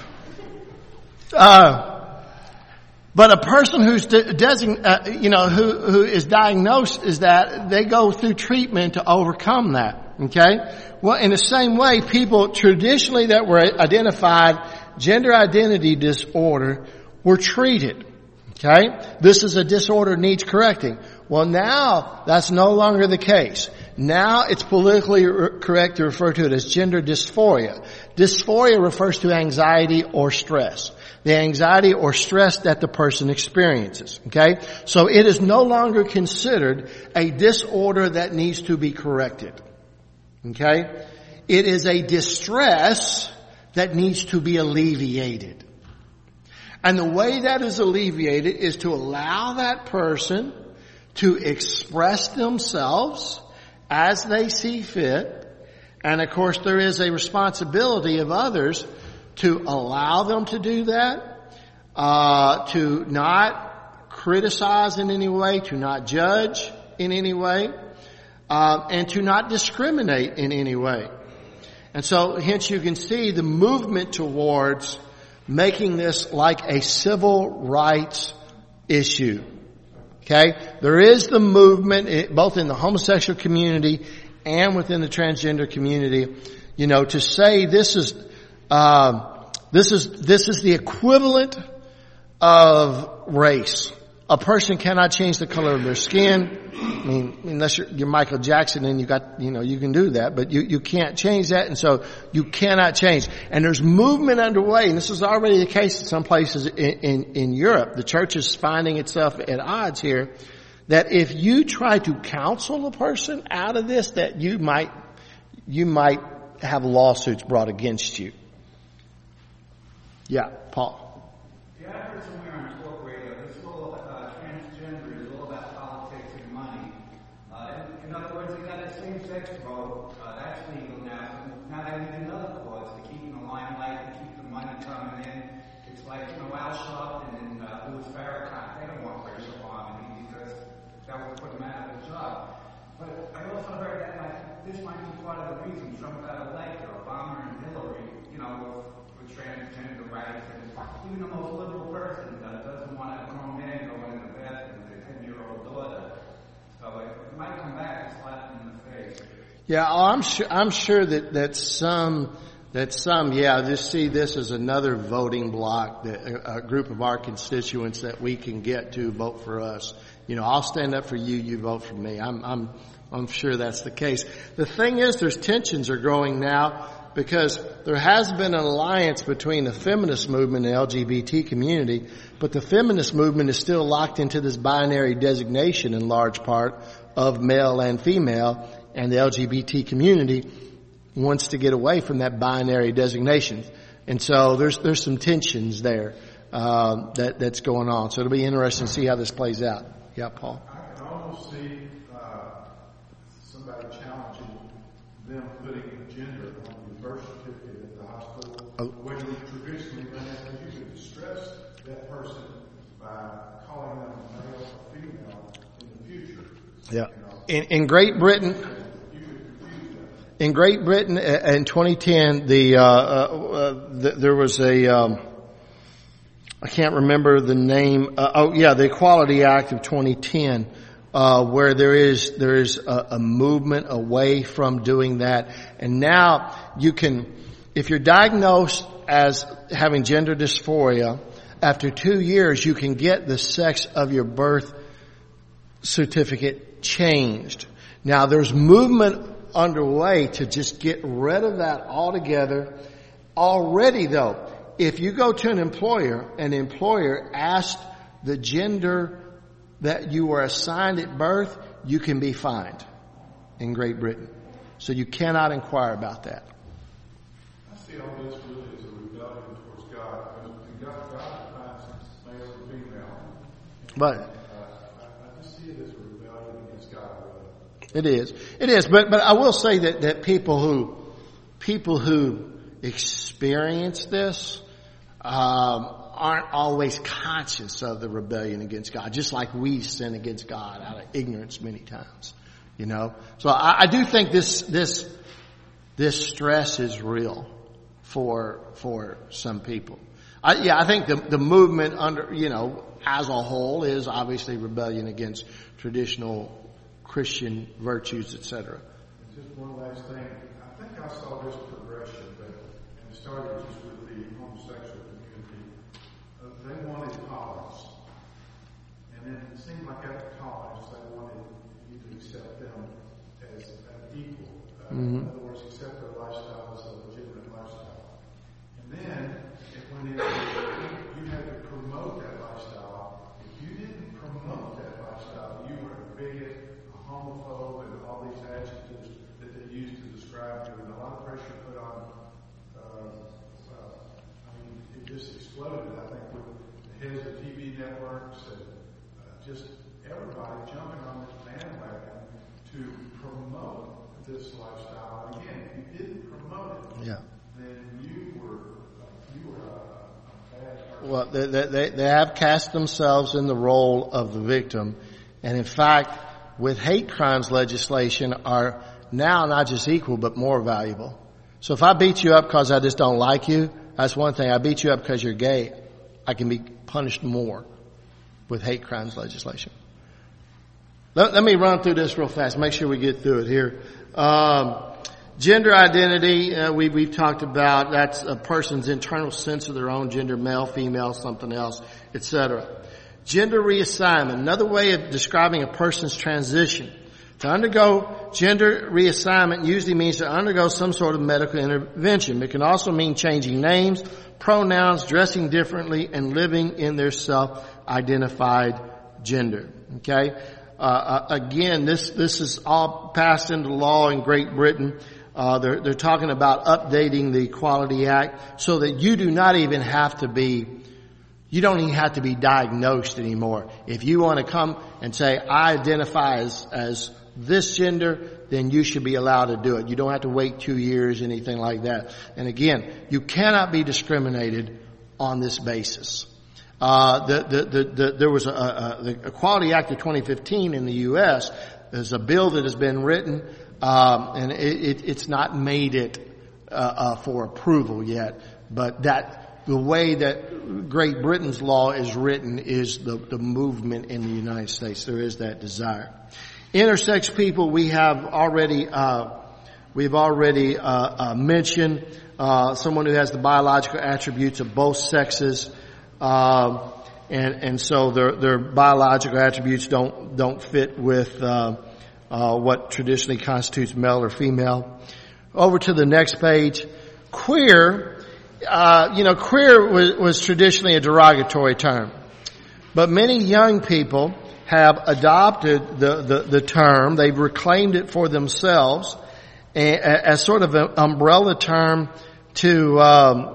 Uh, but a person who's de- design, uh, you know, who who is diagnosed is that they go through treatment to overcome that. Okay? Well, in the same way, people traditionally that were identified gender identity disorder were treated. Okay? This is a disorder needs correcting. Well, now that's no longer the case. Now it's politically re- correct to refer to it as gender dysphoria. Dysphoria refers to anxiety or stress. The anxiety or stress that the person experiences. Okay? So it is no longer considered a disorder that needs to be corrected. Okay? It is a distress that needs to be alleviated. And the way that is alleviated is to allow that person to express themselves as they see fit. And of course there is a responsibility of others to allow them to do that, uh, to not criticize in any way, to not judge in any way, uh, and to not discriminate in any way. And so hence you can see the movement towards making this like a civil rights issue. Okay? There is the movement, both in the homosexual community and within the transgender community, you know, to say this is, uh, this is, this is the equivalent of race. A person cannot change the color of their skin. I mean, unless you're, you're Michael Jackson and you got, you know, you can do that, but you, you can't change that, and so you cannot change. And there's movement underway, and this is already the case in some places in, in, in Europe. The church is finding itself at odds here, that if you try to counsel a person out of this, that you might, you might have lawsuits brought against you. Yeah, Paul. Yeah, I heard somewhere on talk radio, this whole uh, transgender is all about politics and money. Uh, in, in other words, they got the same-sex vote. Uh, that's legal now. So now they need another cause to keep in the limelight, to keep the money coming in. It's like, you know, Al Sharpton and uh, Louis Farrakhan. They don't want racial harmony because that would put them out of a job. But I also heard that like this might be part of the reason Trump got elected, Obama and Hillary, you know, with, with transgender rights. And even the most liberal person uh, doesn't want a grown man going in the bathroom with a ten-year-old daughter. So it might come back and slap him in the face. Yeah, oh, I'm sure. I'm sure that that some that some yeah just see this as another voting block, that a, a group of our constituents that we can get to vote for us. You know, I'll stand up for you. You vote for me. I'm I'm I'm sure that's the case. The thing is, there's tensions are growing now, because there has been an alliance between the feminist movement and the L G B T community, but the feminist movement is still locked into this binary designation in large part of male and female, and the L G B T community wants to get away from that binary designation. And so there's there's some tensions there uh, that that's going on. So it'll be interesting to see how this plays out. Yeah, Paul. I can almost see uh, somebody challenging them putting a gender on the birth certificate at the hospital, oh. when we traditionally done that. You could distress that person by calling them male or female in the future. Yeah. You know, in, in Great Britain, you could confuse them. In Great Britain in twenty ten, the, uh, uh, the there was a um, I can't remember the name. Uh, oh, yeah, the Equality Act of twenty ten, uh, where there is there is a, a movement away from doing that, and now you can, if you're diagnosed as having gender dysphoria, after two years you can get the sex of your birth certificate changed. Now there's movement underway to just get rid of that altogether. Already though, if you go to an employer, an employer asks the gender that you were assigned at birth, you can be fined in Great Britain. So you cannot inquire about that. I see all this really as a rebellion towards God, because God, God defines male and female. But Uh, I, I just see it as a rebellion against God. it is. It is. But, but I will say that, that people who, people who experience this, um, aren't always conscious of the rebellion against God, just like we sin against God out of ignorance many times, you know. So I, I do think this, this, this stress is real for, for some people. I, yeah, I think the, the movement under, you know, as a whole is obviously rebellion against traditional Christian virtues, et cetera. Just one last thing. I think I saw this progression, but and it started just with the homosexual community. Uh, they wanted just exploded. I think with the heads of T V networks and uh, just everybody jumping on this bandwagon to promote this lifestyle. And again, if you didn't promote it, Yeah. then you were you were a, a bad person. Well, they, they, they have cast themselves in the role of the victim. And in fact, with hate crimes legislation are now not just equal, but more valuable. So if I beat you up because I just don't like you, that's one thing. I beat you up because you're gay, I can be punished more with hate crimes legislation. Let, let me run through this real fast, make sure we get through it here. Um, gender identity, uh, we, we've talked about, that's a person's internal sense of their own gender, male, female, something else, et cetera. Gender reassignment, another way of describing a person's transition. To undergo gender reassignment usually means to undergo some sort of medical intervention. It can also mean changing names, pronouns, dressing differently, and living in their self-identified gender. Okay? Uh, again, this, this is all passed into law in Great Britain. Uh, they're, they're talking about updating the Equality Act so that you do not even have to be You don't even have to be diagnosed anymore. If you want to come and say, I identify as, as this gender, then you should be allowed to do it. You don't have to wait two years, anything like that. And again, you cannot be discriminated on this basis. Uh, the, the, the, the, there was a, a, the Equality Act of twenty fifteen in the U S There's a bill that has been written, um, and it, it, it's not made it, uh, uh, for approval yet, but that, the way that Great Britain's law is written is the, the movement in the United States. There is that desire. Intersex people, we have already, uh, we've already, uh, uh, mentioned, uh, someone who has the biological attributes of both sexes, um, and, and so their, their biological attributes don't, don't fit with, uh, uh, what traditionally constitutes male or female. Over to the next page. Queer, Uh, you know, queer was, was traditionally a derogatory term, but many young people have adopted the, the, the term. They've reclaimed it for themselves as, as sort of an umbrella term to um,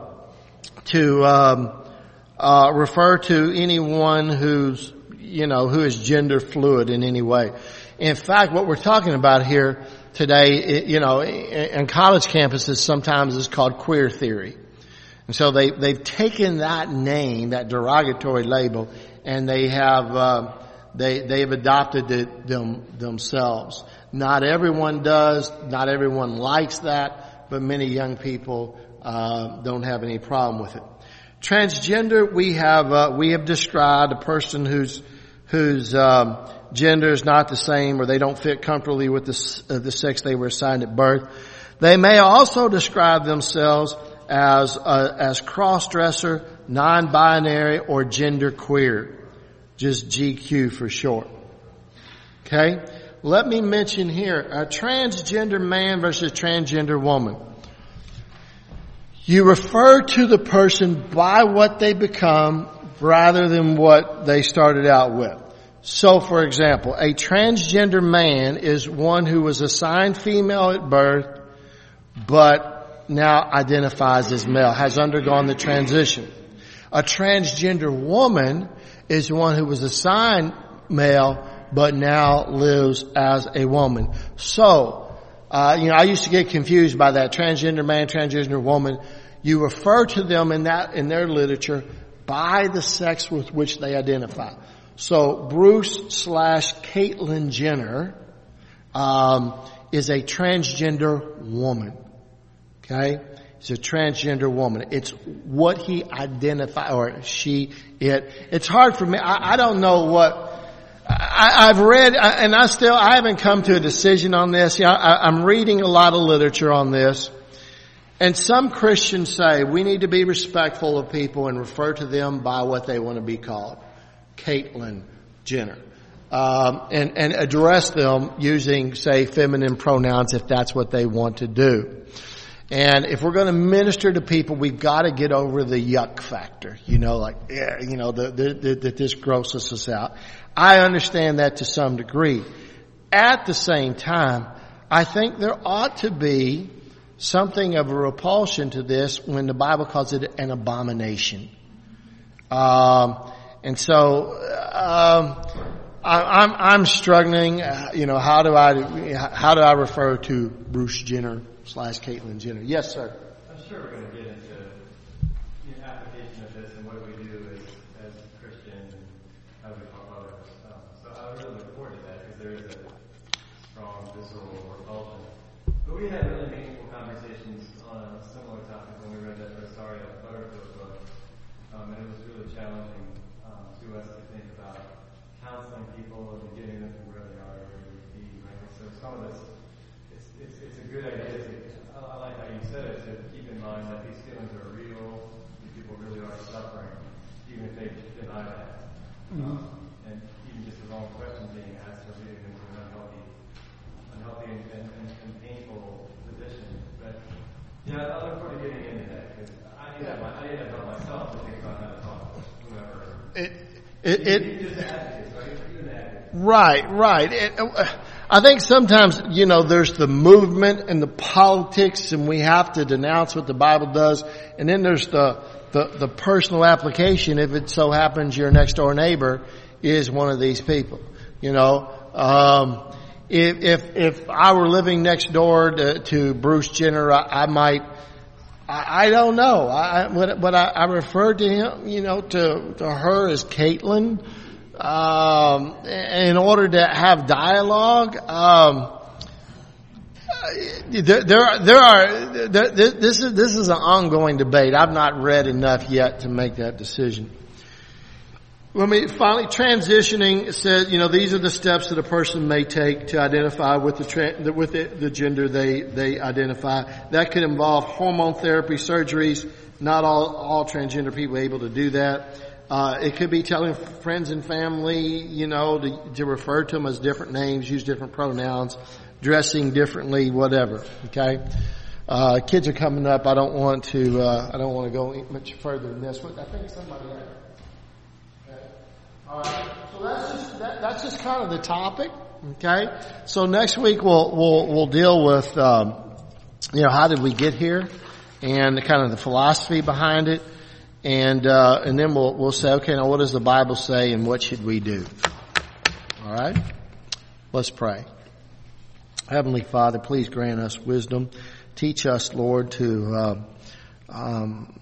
to um, uh, refer to anyone who's you know who is gender fluid in any way. In fact, what we're talking about here today, it, you know, in college campuses, sometimes is called queer theory. And so they, they've taken that name, that derogatory label, and they have, uh, they, they've adopted it them, themselves. Not everyone does, not everyone likes that, but many young people, uh, don't have any problem with it. Transgender, we have, uh, we have described a person whose, whose, um, gender is not the same or they don't fit comfortably with the, uh, the sex they were assigned at birth. They may also describe themselves as uh, as cross-dresser, non-binary, or genderqueer. Just G Q for short. Okay? Let me mention here, a transgender man versus transgender woman. You refer to the person by what they become rather than what they started out with. So, for example, a transgender man is one who was assigned female at birth, but now identifies as male, has undergone the transition. A transgender woman is one who was assigned male, but now lives as a woman. So, uh, you know, I used to get confused by that transgender man, transgender woman. You refer to them in that, in their literature by the sex with which they identify. So, Bruce slash Caitlyn Jenner, um, is a transgender woman. Okay? It's a transgender woman. It's what he identified, or she, it. It's hard for me. I, I don't know what, I, I've read, and I still, I haven't come to a decision on this. You know, I, I'm reading a lot of literature on this. And some Christians say we need to be respectful of people and refer to them by what they want to be called. Caitlyn Jenner. Um, and, and address them using, say, feminine pronouns if that's what they want to do. And if we're going to minister to people, we've got to get over the yuck factor. You know, like, yeah, you know, that the, the, the, this grosses us out. I understand that to some degree. At the same time, I think there ought to be something of a repulsion to this when the Bible calls it an abomination. Um, and so, um, I, I'm, I'm struggling, uh, you know, how do I, how do I refer to Bruce Jenner slash Caitlyn Jenner? Yes, sir. I'm sure we're going to get into the application of this and what do we do as, as Christians and how do we help others. Um, so I really look forward to that because there is a strong visceral repulsion. But we had really meaningful conversations on a similar topic when we read that Rosario Butterfield book. Um, and it was really challenging um, to us to think about counseling people and getting them from where they are to where they need to be. Right? So some of this, it's, it's, it's a good idea. To, I, I like how you said it, to keep in mind that these feelings are real. These people really are suffering, even if they deny that. Mm-hmm. Um, and even just the wrong question being asked are leading them to an unhealthy, unhealthy and, and, and, and painful position. But yeah, I look forward to getting into that because I need that. I need that about myself to think about how to talk to whoever. It, it, it, you just advocates, right? You're an advocate. Right, right. It, I think sometimes, you know, there's the movement and the politics and we have to denounce what the Bible does. And then there's the, the, the personal application if it so happens your next door neighbor is one of these people. You know, um, if, if, if I were living next door to, to Bruce Jenner, I, I might, I, I don't know. I, but, but I, I refer to him, you know, to, to her as Caitlyn. Um, in order to have dialogue, um, there, there are, there are, there, this is, this is an ongoing debate. I've not read enough yet to make that decision. When we finally transitioning said, you know, these are the steps that a person may take to identify with the, tra- with the, the gender they, they identify. That could involve hormone therapy, surgeries. Not all, all transgender people are able to do that. Uh, it could be telling friends and family, you know, to, to refer to them as different names, use different pronouns, dressing differently, whatever. Okay. Uh, kids are coming up. I don't want to, uh, I don't want to go much further than this. I think somebody had. Okay. All right. So that's just, that, that's just kind of the topic. Okay. So next week we'll, we'll, we'll deal with, um, you know, how did we get here and the kind of the philosophy behind it. And, uh, and then we'll, we'll say, okay, now what does the Bible say and what should we do? All right? Let's pray. Heavenly Father, please grant us wisdom. Teach us, Lord, to, uh, um,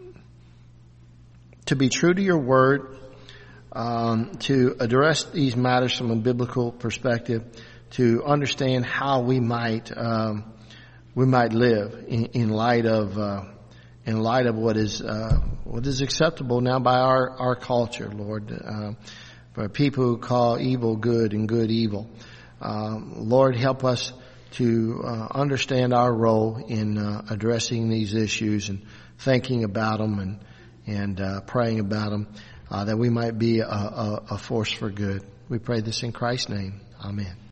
to be true to your word, um, to address these matters from a biblical perspective, to understand how we might, um, we might live in, in light of, uh, in light of what is, uh, what is acceptable now by our, our culture, Lord, uh, for people who call evil good and good evil. Um, Lord, help us to, uh, understand our role in, uh, addressing these issues and thinking about them and, and, uh, praying about them, uh, that we might be a, a, a force for good. We pray this in Christ's name. Amen.